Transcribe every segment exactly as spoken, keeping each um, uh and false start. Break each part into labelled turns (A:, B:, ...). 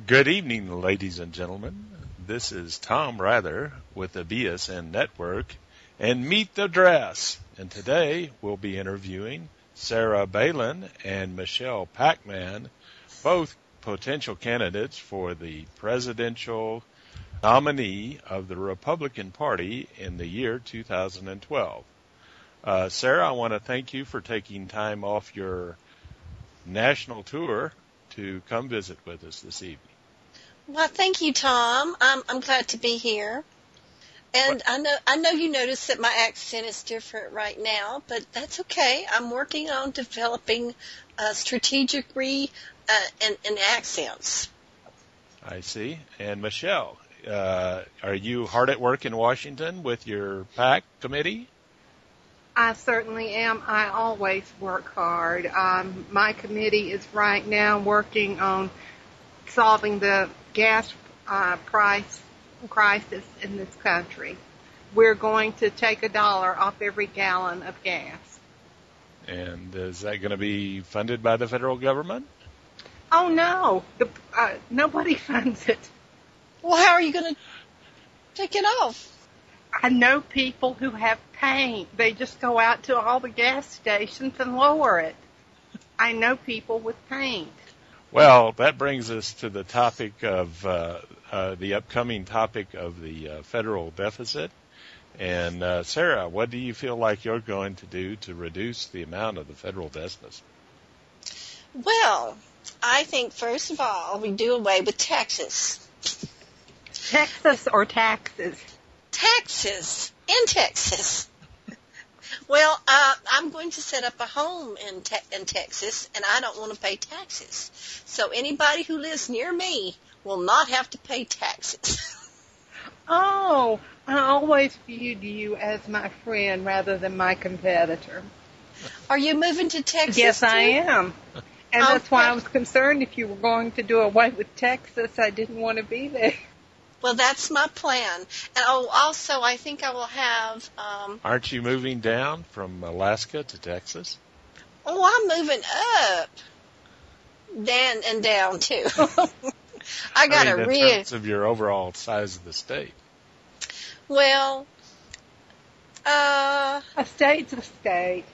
A: Good evening, ladies and gentlemen. This is Tom Rather with the B S N Network and Meet the Dress. And today we'll be interviewing Sarah Balin and Michelle Packman, both potential candidates for the presidential nominee of the Republican Party in the year two thousand twelve. Uh, Sarah, I want to thank you for taking time off your national tour to come visit with us this evening.
B: Well, thank you, Tom. I'm I'm glad to be here. And I know I know you notice that my accent is different right now, but that's okay. I'm working on developing uh, strategic re uh, and, and accents.
A: I see. And Michelle, uh, are you hard at work in Washington with your PAC committee?
C: I certainly am. I always work hard. Um, my committee is right now working on solving the gas uh, price crisis in this country. We're going to take a dollar off every gallon of gas.
A: And is that going to be funded by the federal government?
C: Oh, no. The, uh, nobody funds it.
B: Well, how are you going to take it off?
C: I know people who have paint. They just go out to all the gas stations and lower it. I know people with paint.
A: Well, that brings us to the topic of uh, uh, the upcoming topic of the uh, federal deficit. And uh, Sarah, what do you feel like you're going to do to reduce the amount of the federal deficit?
B: Well, I think first of all we do away with taxes.
C: Texas or taxes?
B: Taxes in Texas. Well, uh, I'm going to set up a home in te- in Texas, and I don't want to pay taxes. So anybody who lives near me will not have to pay taxes.
C: Oh, I always viewed you as my friend rather than my competitor.
B: Are you moving to Texas?
C: Yes,
B: too?
C: I am. And
B: okay.
C: That's why I was concerned if you were going to do away with Texas. I didn't want to be there.
B: Well, that's my plan. And oh, also, I think I will have... Um,
A: Aren't you moving down from Alaska to Texas?
B: Oh, I'm moving up. Down and down, too. I got
A: I mean,
B: a
A: in
B: real...
A: terms of your overall size of the state.
B: Well, uh...
C: A state's a state.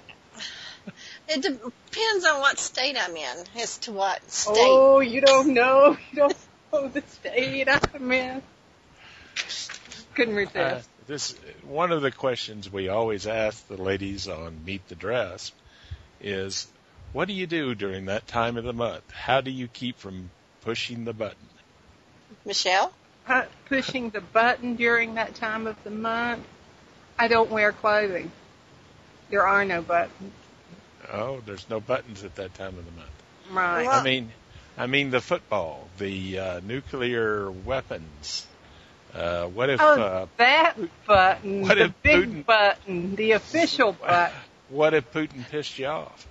B: It depends on what state I'm in as to what state.
C: Oh, you don't know. You don't know the state I'm in. Couldn't resist.
A: Uh, this one of the questions we always ask the ladies on Meet the Dress is, what do you do during that time of the month? How do you keep from pushing the button?
B: Michelle?
C: Uh, pushing the button during that time of the month? I don't wear clothing. There are no buttons.
A: Oh, there's no buttons at that time of the month.
C: Right.
A: I mean, I mean the football, the uh, nuclear weapons. Uh, what if?
C: Oh,
A: uh,
C: that button,
A: what
C: the
A: if
C: big
A: Putin,
C: button, the official button.
A: What if Putin pissed you off?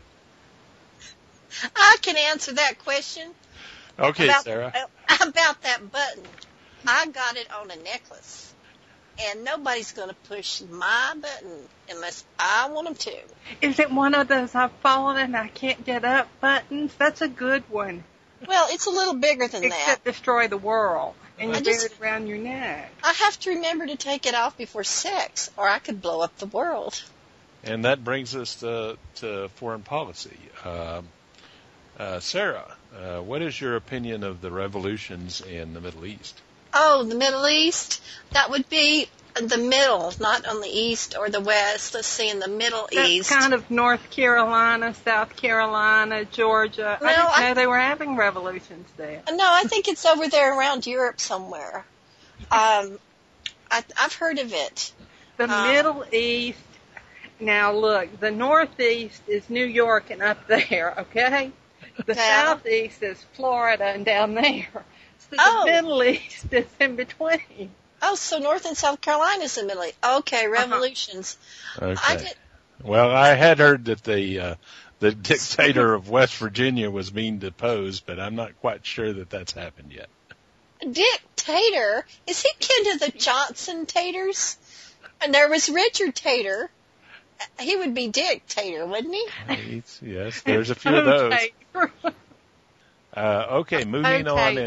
B: I can answer that question.
A: Okay,
B: about,
A: Sarah.
B: Uh, about that button. I got it on a necklace. And nobody's going to push my button unless I want them to.
C: Is it one of those I've fallen and I can't get up buttons? That's a good one.
B: Well, it's a little bigger than
C: Except
B: that.
C: destroy the world. And you
B: I
C: wear
B: just-
C: it around your neck.
B: I have to remember to take it off before sex, or I could blow up the world.
A: And that brings us to, to foreign policy. Um, uh, Sarah, uh, what is your opinion of the revolutions in the Middle East?
B: Oh, the Middle East? That would be the middle, not on the east or the west. Let's see, in the Middle
C: That's
B: East.
C: kind of North Carolina, South Carolina, Georgia.
B: No,
C: I didn't
B: I-
C: know they were having revolutions there.
B: No, I think it's over there around Europe somewhere. Um, I, I've heard of it.
C: The
B: Um,
C: Middle East, now look, the Northeast is New York and up there, okay? The
B: Yeah.
C: Southeast is Florida and down there. So the
B: Oh.
C: Middle East is in between.
B: Oh, so North and South Carolina is in the Middle East. Okay, revolutions.
A: Okay.
B: I did,
A: Well, I had heard that the uh, the dictator of West Virginia was being deposed, but I'm not quite sure that that's happened yet.
B: Dictator? Is he kin to the Johnson Taters? And there was Richard Tater. He would be dictator, wouldn't he?
A: He's- yes, there's a few of those.
C: Okay.
A: Uh, okay, moving on
C: Okay.
A: in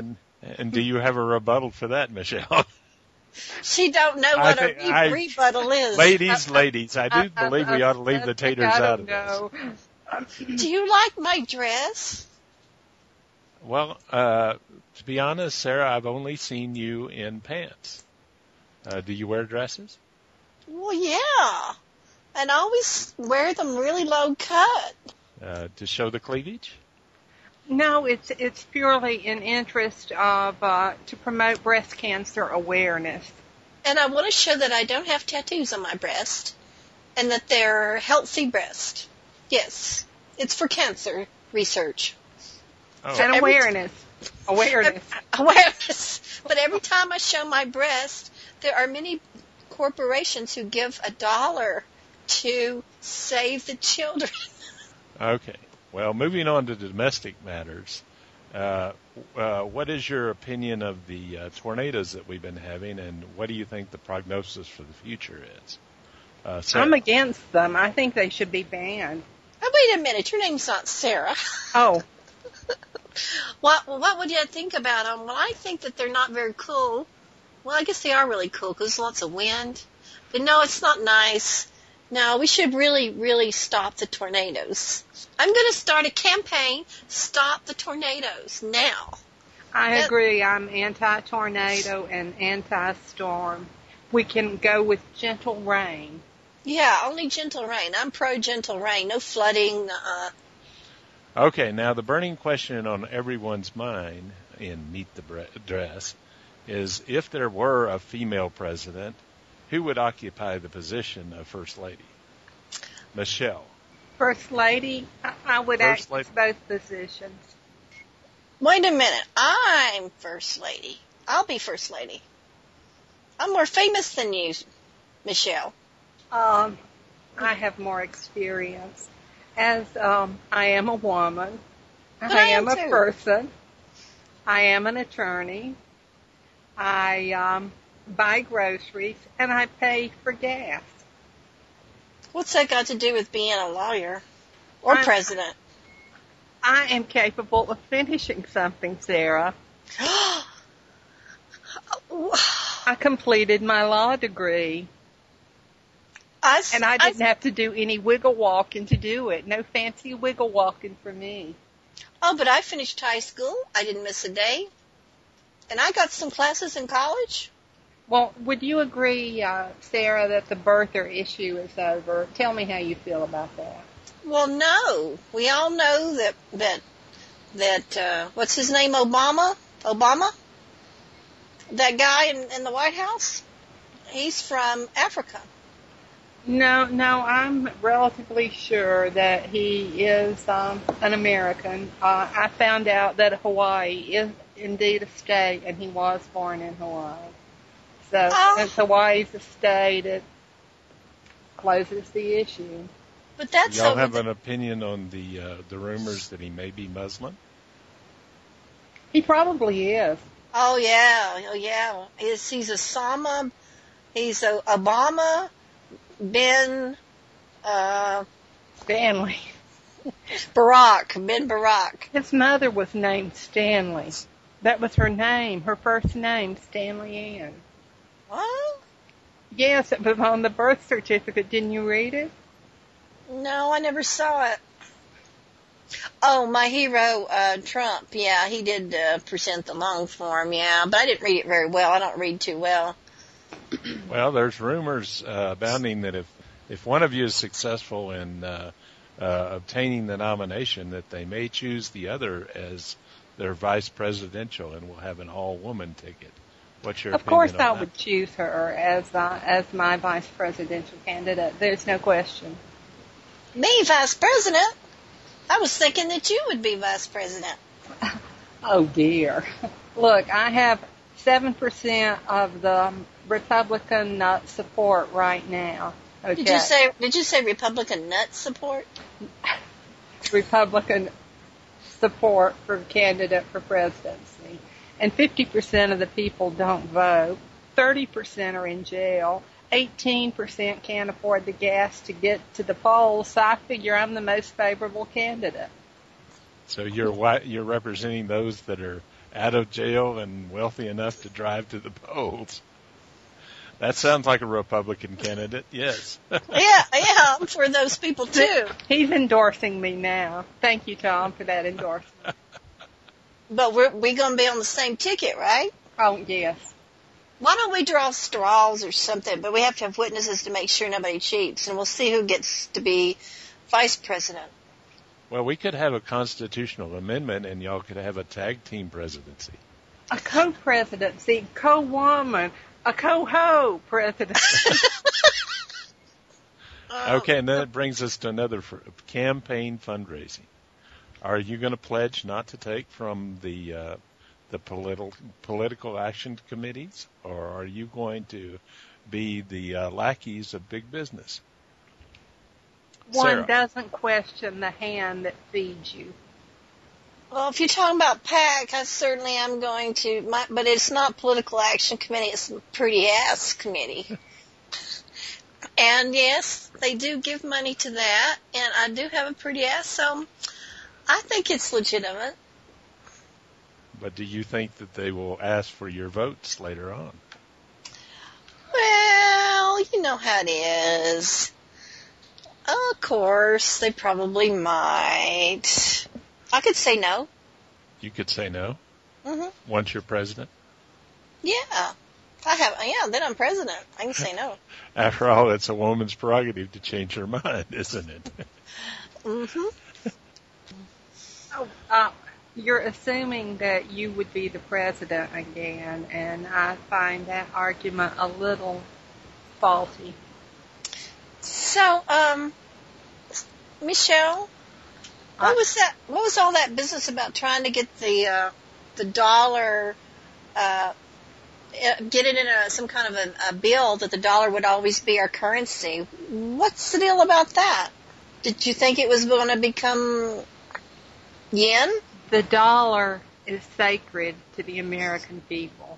A: And do you have a rebuttal for that, Michelle?
B: She don't know what a re- I, rebuttal is.
A: Ladies, ladies, I do I, believe I, I, we ought to leave the taters out of
C: know.
A: this.
B: Do you like my dress?
A: Well, uh, to be honest, Sarah, I've only seen you in pants. Uh, do you wear dresses?
B: Well, yeah. And I always wear them really low cut.
A: Uh, to show the cleavage?
C: No, it's it's purely in interest of uh, to promote breast cancer awareness.
B: And I want to show that I don't have tattoos on my breast, and that they're healthy breasts. Yes, it's for cancer research.
C: Oh. And awareness. T- awareness.
B: Awareness. But every time I show my breast, there are many corporations who give a dollar to save the children.
A: Okay. Well, moving on to domestic matters, uh, uh, what is your opinion of the uh, tornadoes that we've been having, and what do you think the prognosis for the future is? Uh,
C: I'm against them. I think they should be banned.
B: Oh, wait a minute. Your name's not Sarah.
C: Oh.
B: What, well, what would you think about them? Well, I think that they're not very cool. Well, I guess they are really cool because there's lots of wind. But no, it's not nice. No, we should really, really stop the tornadoes. I'm going to start a campaign, Stop the Tornadoes, now.
C: I
B: that,
C: agree. I'm anti-tornado and anti-storm. We can go with gentle rain.
B: Yeah, only gentle rain. I'm pro-gentle rain. No flooding. Uh,
A: okay, now the burning question on everyone's mind in Meet the Dress is if there were a female president, who would occupy the position of First Lady? Michelle.
C: First Lady? I would
A: First
C: act
A: lady.
C: both positions.
B: Wait a minute. I'm First Lady. I'll be First Lady. I'm more famous than you, Michelle.
C: Um, I have more experience. As um, I am a woman.
B: But
C: I,
B: I
C: am,
B: am
C: a
B: too.
C: person. I am an attorney. I um, buy groceries, and I pay for gas.
B: What's that got to do with being a lawyer or
C: I'm,
B: president?
C: I am capable of finishing something, Sarah. I completed my law degree.
B: I,
C: and I didn't
B: I,
C: have to do any wiggle walking to do it. No fancy wiggle walking for me.
B: Oh, but I finished high school. I didn't miss a day. And I got some classes in college.
C: Well, would you agree, uh, Sarah, that the birther issue is over? Tell me how you feel about that.
B: Well, no. We all know that, that, that, uh, what's his name, Obama? Obama? That guy in, in the White House? He's from Africa.
C: No, no, I'm relatively sure that he is um, an American. Uh, I found out that Hawaii is indeed a state, and he was born in Hawaii. So,
B: Oh.
C: since Hawaii's a state, it closes the issue.
B: But that's
A: Y'all
B: over
A: have
B: the-
A: an opinion on the uh, the rumors that he may be Muslim?
C: He probably is.
B: Oh, yeah. Oh, yeah. He's, he's Osama. He's a Obama. Ben, uh,
C: Stanley.
B: Barack, Ben Barack.
C: His mother was named Stanley. That was her name, her first name, Stanley Ann.
B: What?
C: Yes, it was on the birth certificate. Didn't you read it?
B: No, I never saw it. Oh, my hero, uh, Trump. Yeah, he did uh, present the long form, yeah, but I didn't read it very well. I don't read too well.
A: Well, there's rumors uh, abounding that if, if one of you is successful in uh, uh, obtaining the nomination, that they may choose the other as their vice presidential and will have an all-woman ticket. What's your
C: Of
A: opinion
C: course
A: on
C: I
A: that?
C: would choose her as uh, as my vice presidential candidate. There's no question.
B: Me, vice president? I was thinking that you would be vice president.
C: Oh, dear. Look, I have seven percent of the Republican uh, support right now. Okay.
B: Did you say, did you say Republican nut support?
C: Republican support for candidate for presidency. And fifty percent of the people don't vote. thirty percent are in jail. eighteen percent can't afford the gas to get to the polls. So I figure I'm the most favorable candidate.
A: So you're wi- you're representing those that are out of jail and wealthy enough to drive to the polls. That sounds like a Republican candidate, yes.
B: Yeah, yeah, I'm for those people too.
C: He's endorsing me now. Thank you, Tom, for that endorsement.
B: But we're we going to be on the same ticket, right?
C: Oh, yes.
B: Why don't we draw straws or something? But we have to have witnesses to make sure nobody cheats, and we'll see who gets to be vice president.
A: Well, we could have a constitutional amendment, and y'all could have a tag team presidency.
C: A co-presidency, co-woman, a co-ho presidency.
A: Okay, and then it brings us to another for campaign fundraising. Are you going to pledge not to take from the uh, the political political action committees, or are you going to be the uh, lackeys of big business?
C: One
A: Sarah.
C: doesn't question the hand that feeds you.
B: Well, if you're talking about PAC, I certainly am going to, my, but it's not political action committee, it's a pretty ass committee. And yes, they do give money to that, and I do have a pretty ass, so I think it's legitimate.
A: But do you think that they will ask for your votes later on?
B: Well, you know how it is. Of course, they probably might. I could say no.
A: You could say no?
B: Mm-hmm.
A: Once you're president?
B: Yeah. I have, yeah, then I'm president. I can say no.
A: After all, it's a woman's prerogative to change her mind, isn't it?
B: Mm-hmm.
C: Oh, uh, you're assuming that you would be the president again, and I find that argument a little faulty.
B: So, um, Michelle, what was that? What was all that business about trying to get the uh, the dollar, uh, get it in a, some kind of a, a bill that the dollar would always be our currency? What's the deal about that? Did you think it was going to become yen?
C: The dollar is sacred to the American people.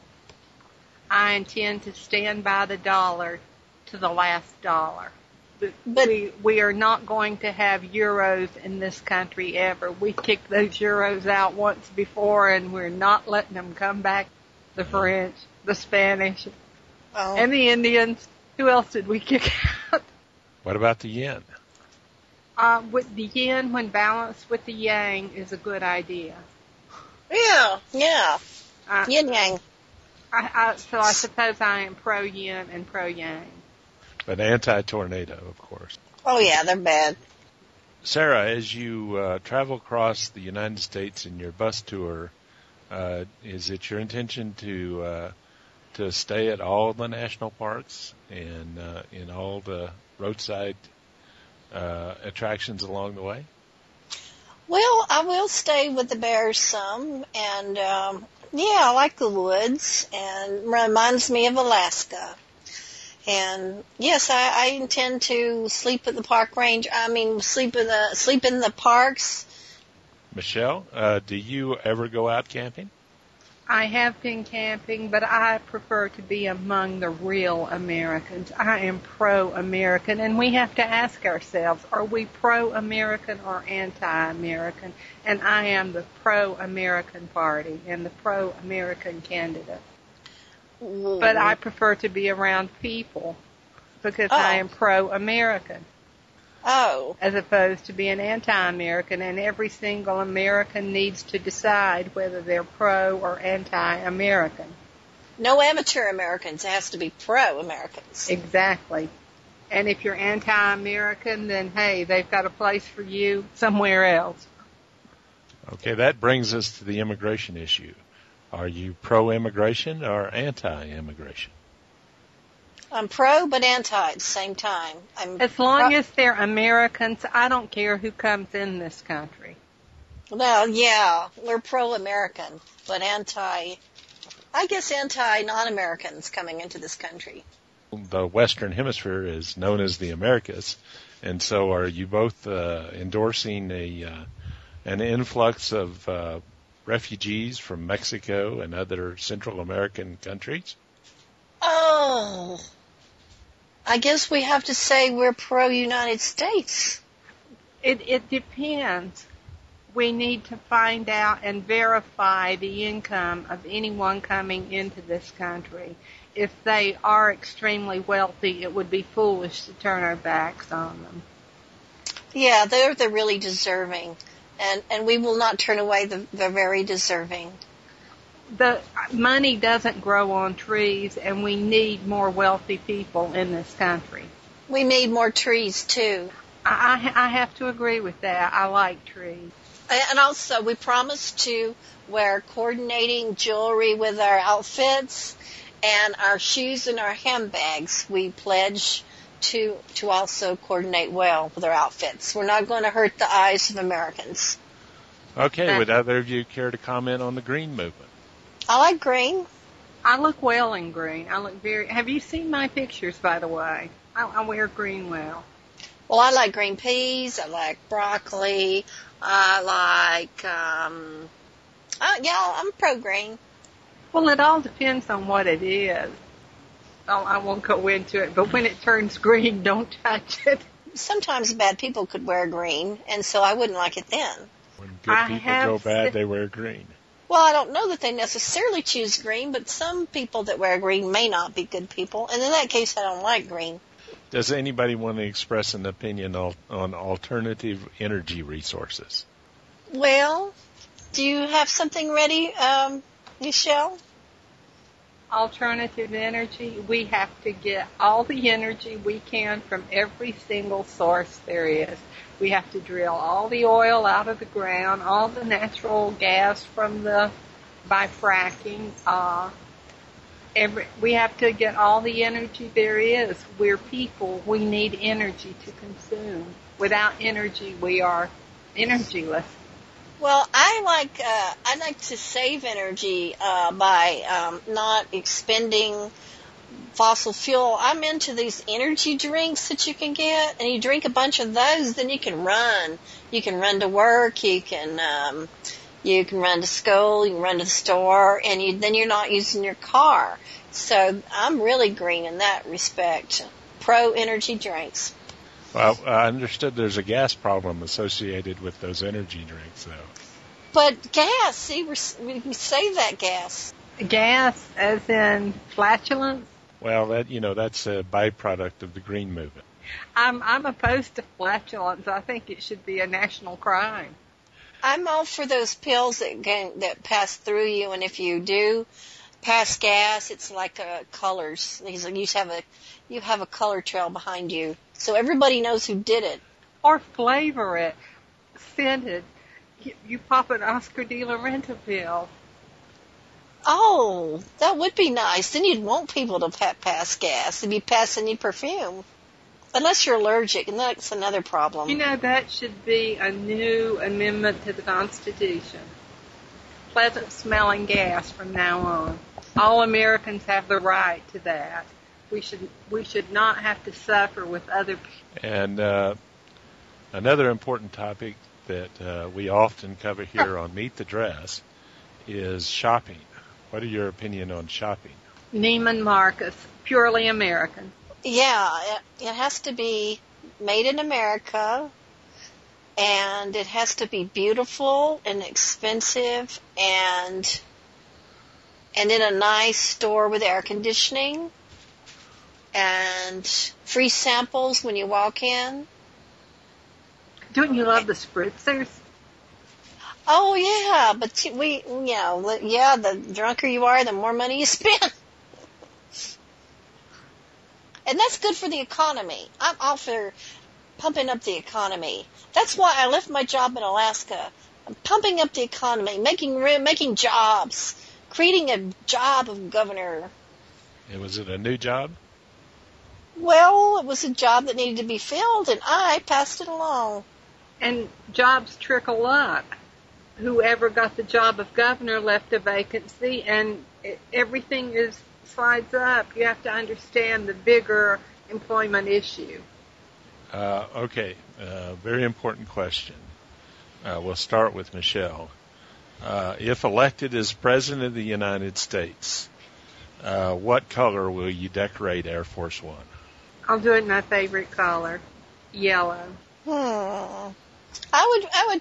C: I intend to stand by the dollar to the last dollar. But we, we are not going to have euros in this country ever. We kicked those euros out once before, and we're not letting them come back. The French, the Spanish,
B: Oh.
C: and the Indians. Who else did we kick out?
A: What about the yen?
C: Uh, with the yen, when balanced with the yang, is a good idea.
B: Yeah, yeah.
C: Uh,
B: Yin yang.
C: I, I, so I suppose I am pro-yen and pro-yang.
A: But anti-tornado, of course.
B: Oh, yeah, they're bad.
A: Sarah, as you uh, travel across the United States in your bus tour, uh, is it your intention to uh, to stay at all the national parks and uh, in all the roadside uh, attractions along the way?
B: Well, I will stay with the bears some, and um, yeah, I like the woods, and reminds me of Alaska. And yes, I, I intend to sleep at the park range. I mean, sleep in the sleep in the parks.
A: Michelle, uh, do you ever go out camping?
C: I have been camping, but I prefer to be among the real Americans. I am pro-American, and we have to ask ourselves, are we pro-American or anti-American? And I am the pro-American party and the pro-American candidate.
B: Ooh.
C: But I prefer to be around people because
B: Oh.
C: I am pro-American
B: Oh,
C: as opposed to being anti-American, and every single American needs to decide whether they're pro or anti-American.
B: no amateur Americans. It has to be pro-Americans.
C: Exactly. And if you're anti-American, then hey, they've got a place for you somewhere else.
A: Okay, that brings us to the immigration issue. Are you pro-immigration or anti-immigration?
B: I'm pro but anti at the same time. I'm
C: As long
B: pro-
C: as they're Americans, I don't care who comes in this country.
B: Well, yeah, we're pro-American, but anti, I guess anti-non-Americans coming into this country.
A: The Western Hemisphere is known as the Americas, and so are you both uh, endorsing a uh, an influx of uh, refugees from Mexico and other Central American countries?
B: Oh, I guess we have to say we're pro-United States.
C: It, it depends. we need to find out and verify the income of anyone coming into this country. If they are extremely wealthy, it would be foolish to turn our backs on them.
B: Yeah, they're the really deserving, and and we will not turn away the, the very deserving.
C: The money doesn't grow on trees, and we need more wealthy people in this country.
B: We need more trees, too.
C: I, I have to agree with that. I like trees.
B: And also, we promise to wear coordinating jewelry with our outfits, and our shoes and our handbags. We pledge to to also coordinate well with our outfits. We're not going to hurt the eyes of Americans.
A: Okay, would either of you care to comment on the green movement?
B: I like green.
C: I look well in green. I look very... Have you seen my pictures, by the way? I, I wear green well.
B: Well, I like green peas. I like broccoli. I like, um, uh, yeah, I'm pro-green.
C: Well, it all depends on what it is. Oh, I won't go into it, but when it turns green, don't touch it.
B: Sometimes bad people could wear green, and so I wouldn't like it then.
A: When good
C: I
A: people
C: have
A: go bad,
C: se-
A: they wear green.
B: Well, I don't know that they necessarily choose green, but some people that wear green may not be good people, and in that case, I don't like green.
A: Does anybody want to express an opinion on, on alternative energy resources?
B: Well, do you have something ready, um, Michelle?
C: Alternative energy, we have to get all the energy we can from every single source there is. We have to drill all the oil out of the ground, all the natural gas from the, by fracking. Uh, every, we have to get all the energy there is. We're people. We need energy to consume. Without energy, we are energyless.
B: Well, I like uh, I like to save energy uh, by um, not expending fossil fuel. I'm into these energy drinks that you can get, and you drink a bunch of those, then you can run. You can run to work. You can um, you can run to school. You can run to the store, and you, then you're not using your car. So I'm really green in that respect. Pro energy drinks.
A: Well, I understood there's a gas problem associated with those energy drinks, though.
B: But gas, see, we're, we save that gas.
C: Gas, as in flatulence?
A: Well, that you know, that's a byproduct of the green movement.
C: I'm I'm opposed to flatulence. I think it should be a national crime.
B: I'm all for those pills that can, that pass through you, and if you do pass gas, it's like uh, colors. You have a you have a color trail behind you, so everybody knows who did it.
C: Or flavor it, scented. You, you pop an Oscar de la Renta pill.
B: Oh, that would be nice. Then you'd want people to pa- pass gas. They'd be passing you perfume. Unless you're allergic, and that's another problem.
C: You know, that should be a new amendment to the Constitution. Pleasant smelling gas from now on. All Americans have the right to that. We should we should not have to suffer with other people.
A: And uh, another important topic that uh, we often cover here on Meet the Dress is shopping. What are your opinion on shopping?
C: Neiman Marcus, purely American.
B: Yeah, it, it has to be made in America, and it has to be beautiful and expensive, and and in a nice store with air conditioning, and free samples when you walk in.
C: Don't you love the spritzers?
B: Oh yeah, but we, you know, yeah, the drunker you are, the more money you spend. And that's good for the economy. I'm all for pumping up the economy. That's why I left my job in Alaska. I'm pumping up the economy, making making jobs, creating a job of governor.
A: And was it a new job?
B: Well, it was a job that needed to be filled, and I passed it along.
C: And jobs trickle up. Whoever got the job of governor left a vacancy, and it, everything is slides up. You have to understand the bigger employment issue.
A: Uh, okay, uh, very important question. Uh, we'll start with Michelle. Uh, if elected as President of the United States, uh, what color will you decorate Air Force One?
C: I'll do it in my favorite color, yellow.
B: Hmm. I would, I would,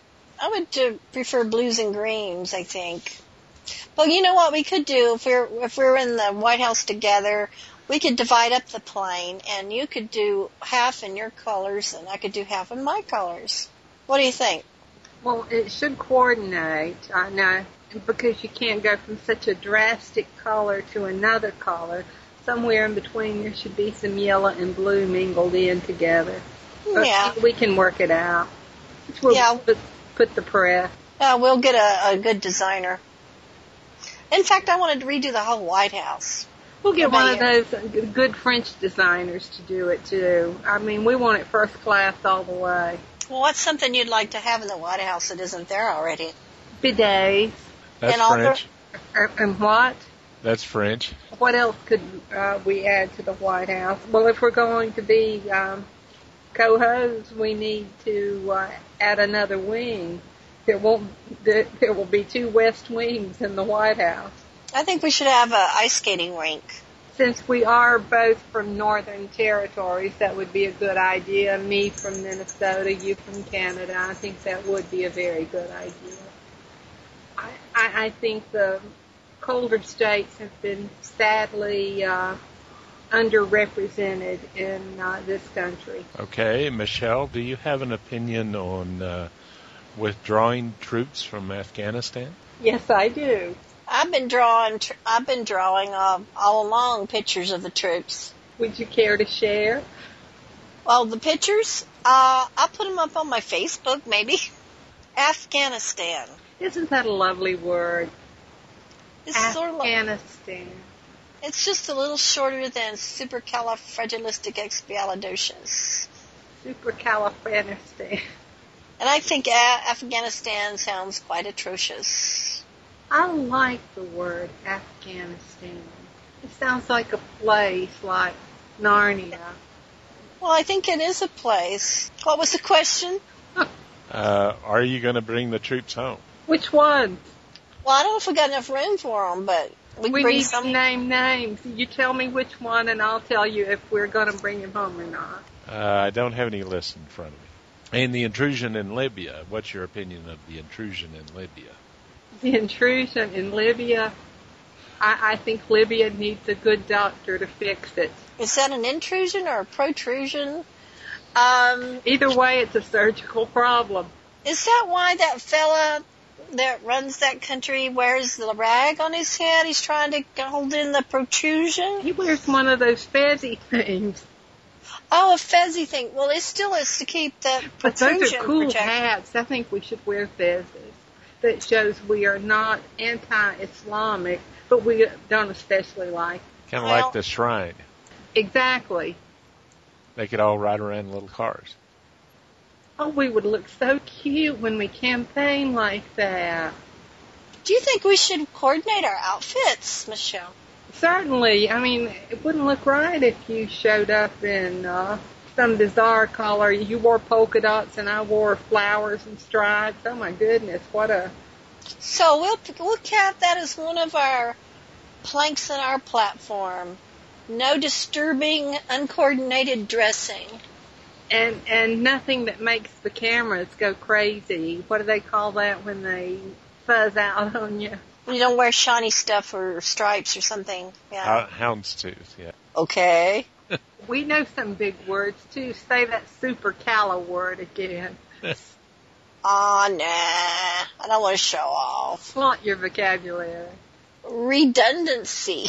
B: I would uh, prefer blues and greens, I think. But you know what we could do if we're if we're in the White House together, we could divide up the plane, and you could do half in your colors, and I could do half in my colors. What do you think?
C: Well, it should coordinate, I know, because you can't go from such a drastic color to another color. Somewhere in between there should be some yellow and blue mingled in together. But
B: Yeah.
C: we can work it out. We'll
B: Yeah.
C: put, put the press.
B: Uh, we'll get a, a good designer. In fact, I wanted to redo the whole White House.
C: We'll get
B: What
C: one
B: about
C: of those good French designers to do it too. I mean, we want it first class all the way.
B: Well, what's something you'd like to have in the White House that isn't there already?
C: Bidets.
A: That's
B: And all the-
A: French.
C: Er, And what?
A: That's French.
C: What else could uh, we add to the White House? Well, if we're going to be um, co-hosts, we need to uh, add another wing. There won't. There, there will be two west wings in the White House.
B: I think we should have a ice skating rink.
C: Since we are both from northern territories, that would be a good idea. Me from Minnesota, you from Canada. I think that would be a very good idea. I, I, I think the colder states have been sadly uh, underrepresented in uh, this country.
A: Okay, Michelle, do you have an opinion on uh, withdrawing troops from Afghanistan?
C: Yes, I do.
B: I've been drawing. Tr- I've been drawing uh, all along pictures of the troops.
C: Would you care to share?
B: Well, the pictures. Uh, I'll put them up on my Facebook, maybe. Afghanistan.
C: Isn't that a lovely word?
B: It's sort of like,
C: Afghanistan.
B: it's just a little shorter than supercalifragilisticexpialidocious.
C: Supercalifragistic.
B: And I think a- Afghanistan sounds quite atrocious.
C: I like the word Afghanistan. It sounds like a place like Narnia.
B: Well, I think it is a place. What was the question?
A: Uh, are you going to bring the troops home?
C: Which one?
B: Well, I don't know if we got enough room for them, but we can
C: We
B: bring
C: need
B: some.
C: to name names. You tell me which one, and I'll tell you if we're going to bring him home or not.
A: Uh, I don't have any list in front of me. And the intrusion in Libya. What's your opinion of the intrusion in Libya?
C: The intrusion in Libya, I, I think Libya needs a good doctor to fix it.
B: Is that an intrusion or a protrusion? Um,
C: Either way, it's a surgical problem.
B: is that why that fella that runs that country wears the rag on his head? He's trying to hold in the protrusion?
C: He wears one of those fezzy things.
B: Oh, a fezzy thing. Well, it still is to keep the
C: But those
B: protrusion
C: are cool
B: protected.
C: hats. I think we should wear fezzes. That shows we are not anti-Islamic, but we don't especially like.
A: Kind of
B: Well-
A: like the shrine.
C: Exactly.
A: They could all ride around in little cars.
C: Oh, we would look so cute when we campaign like that.
B: Do you think we should coordinate our outfits, Michelle?
C: Certainly. I mean, it wouldn't look right if you showed up in uh, some bizarre color. You wore polka dots and I wore flowers and stripes. Oh, my goodness. What a...
B: So we'll we'll count that as one of our planks in our platform. No disturbing, uncoordinated dressing.
C: And and nothing that makes the cameras go crazy. What do they call that when they fuzz out on you?
B: You don't wear shiny stuff or stripes or something. Yeah.
A: Ho- Houndstooth, yeah.
B: Okay.
C: We know some big words, too. Say that supercala word again.
B: Aw, nah. I don't want to show off.
C: Flaunt your vocabulary.
B: Redundancy.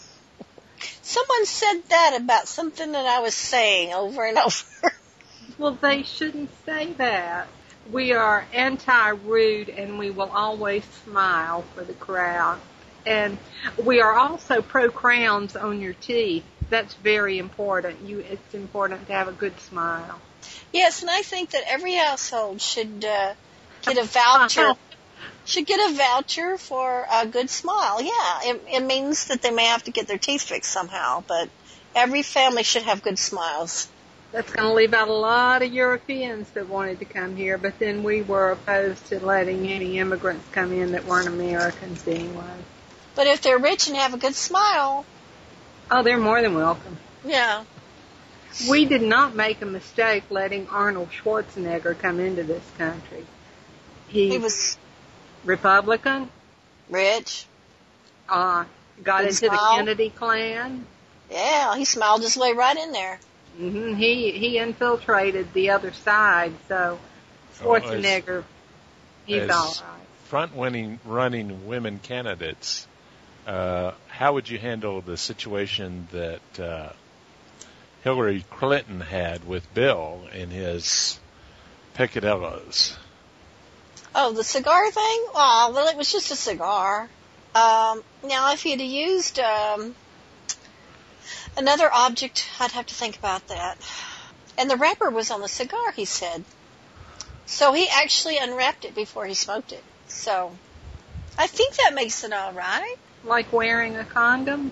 B: Someone said that about something that I was saying over and over.
C: Well, they shouldn't say that. We are anti-rude, and we will always smile for the crowd. And we are also pro-crowns on your teeth. That's very important. You, it's important to have a good smile.
B: Yes, and I think that every household should uh, get a voucher. Should get a voucher for a good smile. Yeah, it, it means that they may have to get their teeth fixed somehow, but every family should have good smiles.
C: That's going to leave out a lot of Europeans that wanted to come here, but then we were opposed to letting any immigrants come in that weren't Americans anyway.
B: But if they're rich and have a good smile,
C: Oh, they're more than welcome.
B: yeah.
C: We did not make a mistake letting Arnold Schwarzenegger come into this country. He,
B: He was
C: Republican,
B: rich.
C: uh, got
B: Good
C: into
B: smile.
C: the Kennedy clan.
B: Yeah, he smiled his way right in there.
C: hmm He he infiltrated the other side, so Schwarzenegger, he's
A: as
C: all right.
A: front-running running women candidates, uh, how would you handle the situation that uh, Hillary Clinton had with Bill in his picadillos?
B: Oh, the cigar thing? Oh, well, it was just a cigar. Um, now, if he'd have used um, another object, I'd have to think about that. And the wrapper was on the cigar, he said. So he actually unwrapped it before he smoked it. So I think that makes it all right.
C: Like wearing a condom?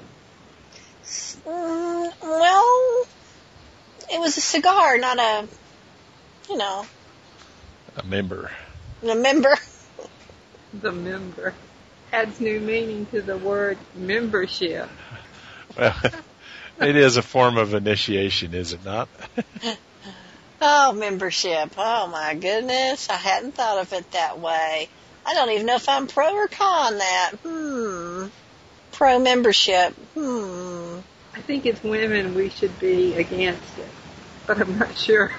B: Mm, well, it was a cigar, not a, you know,
A: A member.
B: a member.
C: The member. Adds new meaning to the word membership.
A: Well, it is a form of initiation, is it not?
B: Oh, membership. Oh, my goodness. I hadn't thought of it that way. I don't even know if I'm pro or con that. Hmm. Pro membership. Hmm.
C: I think as women we should be against it, but I'm not sure.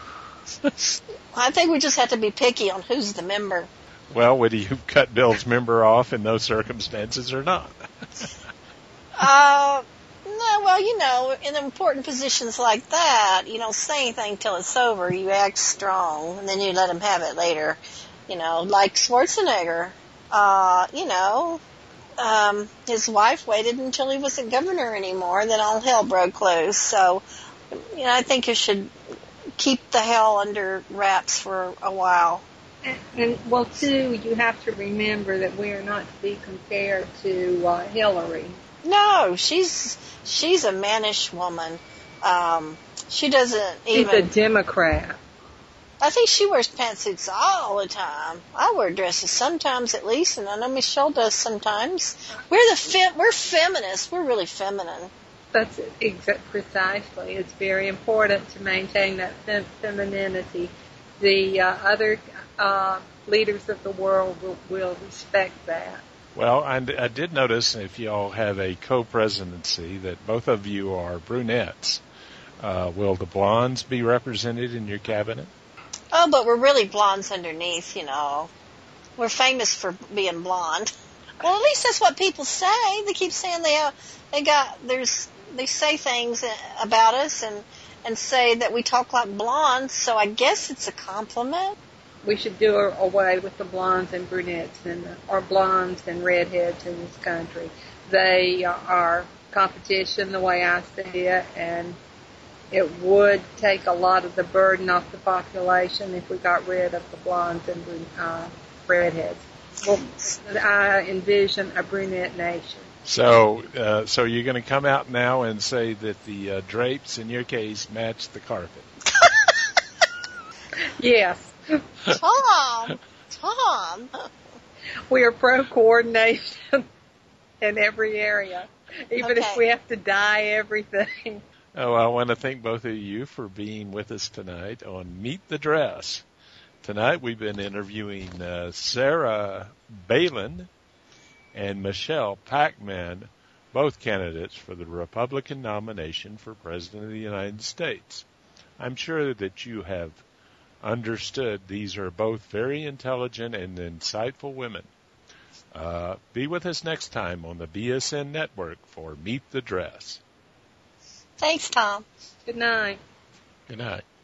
B: I think we just have to be picky on who's the member.
A: Well, would you cut Bill's member off in those circumstances or not?
B: Uh, no, well, you know, in important positions like that, you don't say anything till it's over. You act strong, and then you let him have it later. You know, like Schwarzenegger. Uh, you know, um, his wife waited until he wasn't governor anymore, and then all hell broke loose. So, you know, I think you should keep the hell under wraps for a while.
C: And, and well, too, you have to remember that we are not to be compared to uh, Hillary.
B: No, she's she's a mannish woman. Um, she doesn't
C: She's
B: even.
C: a Democrat.
B: I think she wears pantsuits all the time. I wear dresses sometimes at least, and I know Michelle does sometimes. We're the fem- we're feminists. We're really feminine.
C: That's exa- precisely. It's very important to maintain that fem- femininity. The uh, other uh, leaders of the world will, will respect that.
A: Well, I, I did notice if y'all have a co-presidency that both of you are brunettes. Uh, will the blondes be represented in your cabinet?
B: Oh, but we're really blondes underneath, you know. We're famous for being blonde. Well, at least that's what people say. They keep saying they have, they got there's they say things about us and and say that we talk like blondes. So I guess it's a compliment.
C: We should do away with the blondes and brunettes and or blondes and redheads in this country. They are competition the way I see it, and it would take a lot of the burden off the population if we got rid of the blondes and uh, redheads. Well, I envision a brunette nation.
A: So, uh, so you're going to come out now and say that the uh, drapes, in your case, match the carpet.
C: Yes.
B: Tom, Tom.
C: We are pro-coordination in every area, even
B: Okay.
C: if we have to dye everything.
A: Oh, I want to thank both of you for being with us tonight on Meet the Dress. Tonight we've been interviewing uh, Sarah Palin and Michelle Packman, both candidates for the Republican nomination for President of the United States. I'm sure that you have understood these are both very intelligent and insightful women. Uh, be with us next time on the B S N Network for Meet the Dress.
B: Thanks, Tom.
C: Good night.
A: Good night.